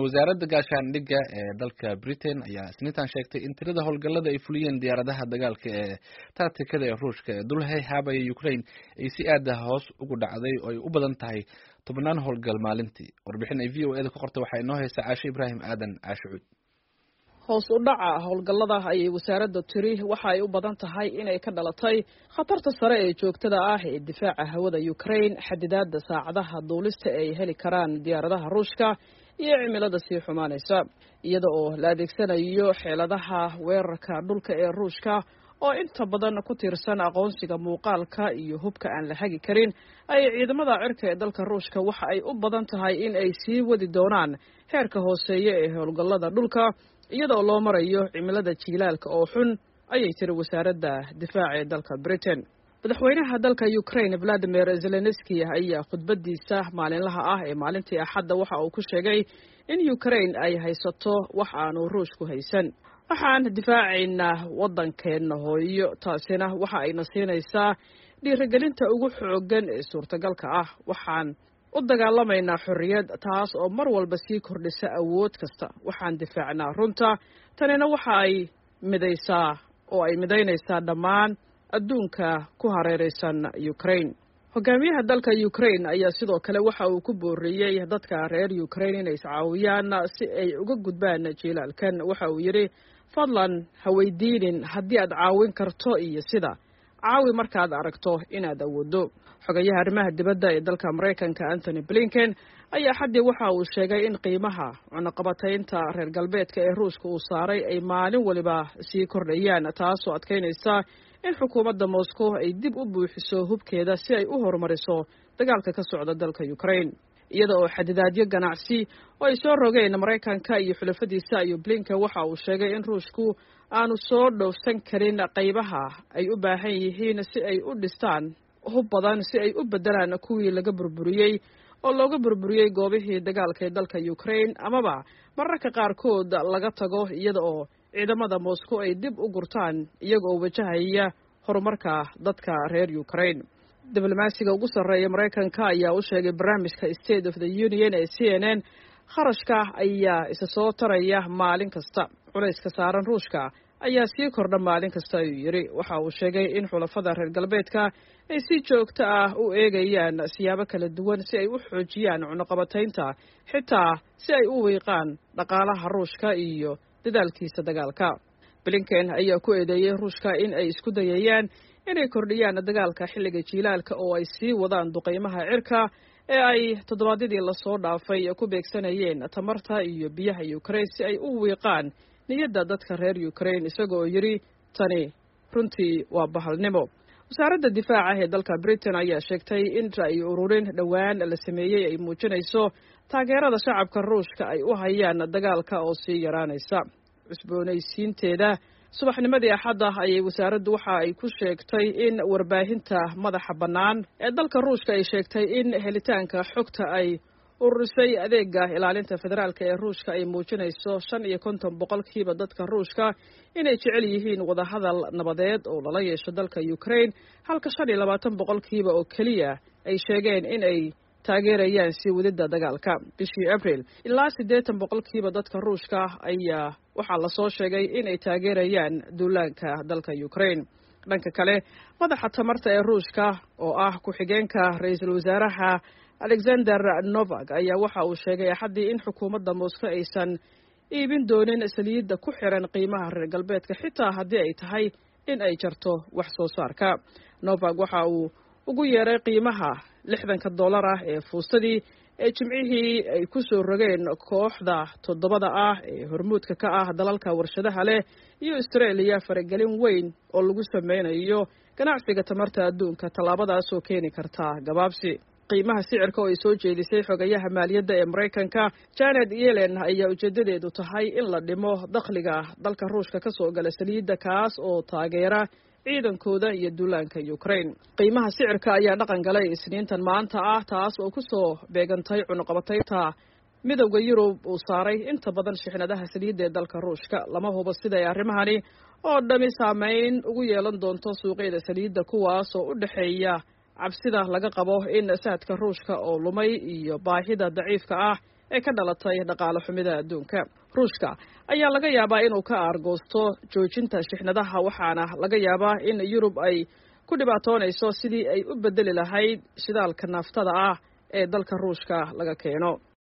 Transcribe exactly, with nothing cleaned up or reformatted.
wasaaradda gaashaandhigga ee dalka Britain ayaa isniintan sheegtay in tirada howlgallada ay fuliyeen diyaaradaha dagaalka ee taatikada ee Ruushka ee dul hayhaabaya Ukraine ay si aad ah hoos ugu dhacday oo ay u badan tahay tobnaan howlgal maalintii. Warbixin ay V O A da ka qortay waxay noo haysaa Caashe Ibraahim Aadan Caashe Cuud. hoos u dhaca howlgallada ayay wasaaradda tiri waxa ay u badan tahay inay ka dhalatay khatarta sare ee joogtada ah ee difaaca hawada Ukraine, xadidaadda saacadaha duulista ay heli karaan diyaaradaha Ruushka iyo cimilada sii xumaanaysa, iyada oo la adeegsanayo xeeladaha weerarka dhulka ee Ruushka oo inta badan ku tiirsan aqoonsiga muuqaalka iyo hubka aan la hagi karin. ay ciidamada cirka ee dalka Ruushka waxa ay u badan tahay in ay sii wadi doonaan heerka hooseeya ee howlgallada dhulka iyadoo loo marayo cimilada jiilaalka oo xun, ayay tiri wasaaradda difaaca ee dalka Britain. madaxweynaha dalka Ukraine Vladimir Zelensky ayaa khudbadiisa maalinlaha ah ee maalintii Axadda waxa uu ku sheegay in Ukraine ay haysato wax aanu Ruushku haysan. waxaan difaacaynaa waddankeena hooyo, taasina waxa ayna siinaysaa dhiirigelinta ugu xooggan ee suurtagalka ah. waxaan u dagaalamaynaa xorriyad, taas oo mar walba sii kordhisa awood kasta. waxaan difaacnaa runta, tanina waxa ay midaysaa oo ay midaynaysaa dhammaan adduunka ku hareeraysan Ukraine. hogaamiyaha dalka Ukraine ayaa sidoo kale waxa uu ku booriyey dadka reer Ukraine inay iscaawiyaan si ay uga gudbaan jiilaalkan. waxa uu yidhi, fadlan ha weydiinin haddii aad caawin karto iyo sida, caawi markaad aragto inaad awooddo. xogayaha arrimaha dibadda ee dalka Maraykanka Anthony Blinken ayaa xaddii waxa uu sheegay in qiimaha cunaqabataynta reer galbeedka ee Ruushka uu saaray ay maalin waliba sii kordhayaan, taasoo adkaynaysa in xukuumadda Moscow ay dib u buuxiso hubkeeda si ay u horumariso dagaalka ka socda dalka Ukraine. iyada oo xadidaadyo ganacsi oo ay soo rogeen Maraykanka iyo xulafadiisa iyo Blinken waxa uu sheegay in Ruushku aanu soo dhoofsan karin qaybaha ay u baahan yihiin si ay u dhistaan hub badan si ay u bedelaan kuwii laga burburiyey oo looga burburiyey goobihii dagaalka ee dalka Ukraine, amaba mararka qaarkood laga tago iyada oo ciidamada Moscow ay dib u gurtaan iyaga oo wajahaya horumarka dadka reer Ukraine. diblomaasiga ugu sarreeya Maraykanka ayaa u sheegay barnaamijka State of the Union ee C N N, kharashka ayaa isa soo taraya maalin kasta, culayska saaran Ruushka ayaa sii kordha maalin kasta, ayuu yidhi. waxa uu sheegay in xulafada reer galbeedka ay si joogto ah u eegayaan siyaabo kala duwan si ay u xoojiyaan cunaqabataynta, xitaa si ay u wiiqaan dhaqaalaha Ruushka iyo dadaalkiisa dagaalka. Blinken ayaa ku eedeeyey Ruushka in ay isku dayayaan inay kordhiyaan dagaalka xilliga jiilaalka oo ay sii wadaan duqeymaha cirka ee ay toddobaadyadii lasoo dhaafay ku beegsanayeen tamarta iyo biyaha Ukraine si ay u wiiqaan niyadda dadka reer Ukraine, isagoo yidhi, tani runtii waa bahalnimo. wasaaradda difaaca ee dalka Britain ayaa sheegtay in ra'yi ururin dhowaan la sameeyey ay muujinayso taageerada shacabka Ruushka ay u hayaan dagaalka oo sii yaraanaysa. cusboonaysiinteeda subaxnimadii Axadda ayay wasaaraddu waxa ay ku sheegtay in warbaahinta madaxa bannaan ee dalka Ruushka ay sheegtay in helitaanka xogta ay ururisay adeega ilaalinta federaalka ee Ruushka ay muujinayso shan iyo konton boqolkiiba dadka Ruushka inay jecel yihiin wadahadal nabadeed oo lala yeesho dalka Ukraine, halka shan iyo labaatan boqolkiiba oo keliya ay sheegeen in ay taageerayaan sii wadida dagaalka. bishii April ilaa siddeetan boqolkiiba dadka Ruushka ayaa waxaa la soo sheegay in ay taageerayaan duulaanka dalka Ukraine. dhanka kale, madaxa tamarta ee Ruushka oo ah ku-xigeenka ra'iisul wasaaraha Alexander Novak ayaa waxa uu sheegay Axaddii in xukuumadda Moscow aysan iibin doonin saliidda ku xiran qiimaha reer galbeedka xitaa haddii ay tahay in ay jarto wax soo saarka. Novak waxa uu ugu yeeray qiimaha lixdanka dollar ah ee fuustadii ee jimcihii ay ku soo rogeen kooxda toddobada ah ee hormuudka ka ah dalalka warshadaha leh iyo Australia faragelin weyn oo lagu sameynayo ganacsiga tamarta adduunka, tallaabadaas oo keeni karta gabaabsi. qiimaha sicirka oo ay soo jeedisay xogayaha maaliyadda ee Maraykanka Janet Yellen ayaa ujeedadeedu tahay in la dhimo dakhliga dalka Ruushka ka soo gala saliidda, kaas oo taageera ciidankooda iyo duulaanka Ukraine. qiimaha sicirka ayaa dhaqan galay isniintan maanta ah, taas oo ku soo beegantay cunaqabataynta midowda Yurub uu saaray inta badan shixnadaha saliidda ee dalka Ruushka. lama hubo sida ay arrimahani oo dhami saameyn ugu yeelan doonto suuqyada saliidda, kuwaas oo u dhexeeya cabsida laga qabo in saadka Ruushka oo lumay iyo baahida daciifka ah ee ka dhalatay dhaqaale xumida adduunka. ruushka ayaa laga yaabaa inuu ka aargoosto joojinta shixnadaha, waxaana laga yaabaa in yurub ay ku dhibaatoonayso sidii ay u bedeli lahayd shidaalka naaftada ah ee dalka ruushka laga keeno.